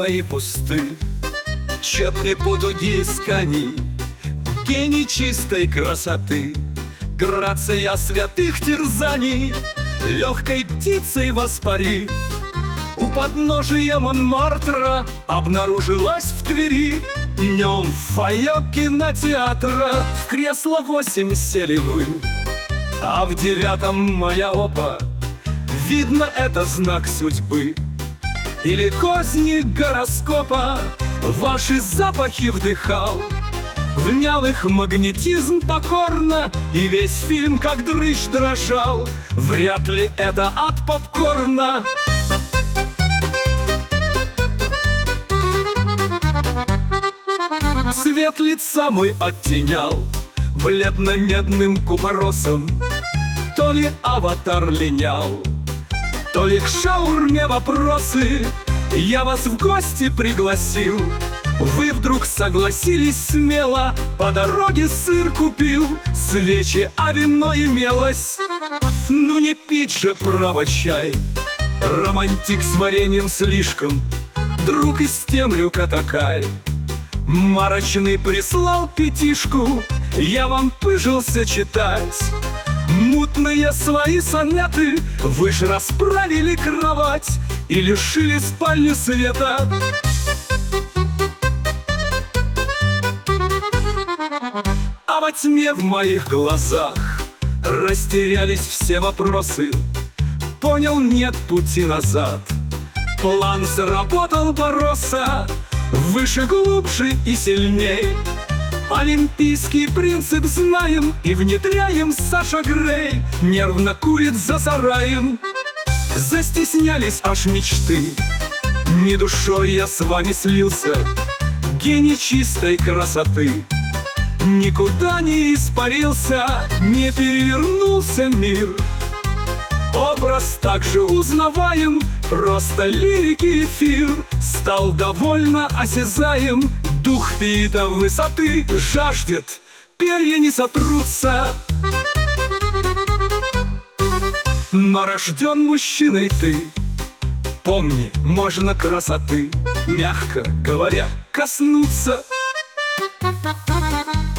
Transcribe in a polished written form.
мои пусты, тщетны потуги исканий, гений чистой красоты, грация святых терзаний, легкой птицей воспари. У подножия Монмартра обнаружилась в Твери. Днем в фойе кинотеатра в кресло 8 сели вы, а в 9-м моя опа. Видно, это знак судьбы или козни гороскопа. Ваши запахи вдыхал, внял их магнетизм покорно, и весь фильм как дрыщ дрожал. Вряд ли это от попкорна. Цвет лица мой оттенял бледно-медным купоросом. То ли аватар линял, то ли к шаурме вопросы. Я вас в гости пригласил, вы вдруг согласились смело. По дороге сыр купил, свечи, а вино имелось. Ну не пить же, право, чай, романтик с вареньем слишком. Друг из Темрюка такая, марочный прислал пятишку, я вам пыжился читать. Мутные свои сонеты вы ж расправили кровать и лишили спальню света. А во тьме в моих глазах растерялись все вопросы. Понял, нет пути назад, план заработал Бароса. Выше, глубже и сильней олимпийский принцип знаем и внедряем. Саша Грей нервно курит за сараем. Застеснялись аж мечты, не душой я с вами слился. Гений чистой красоты никуда не испарился, не перевернулся мир. Образ также узнаваем, просто лирики эфир стал довольно осязаем. Дух вида высоты жаждет, перья не сотрутся. Но рожден мужчиной ты, помни, можно красоты, мягко говоря, коснуться.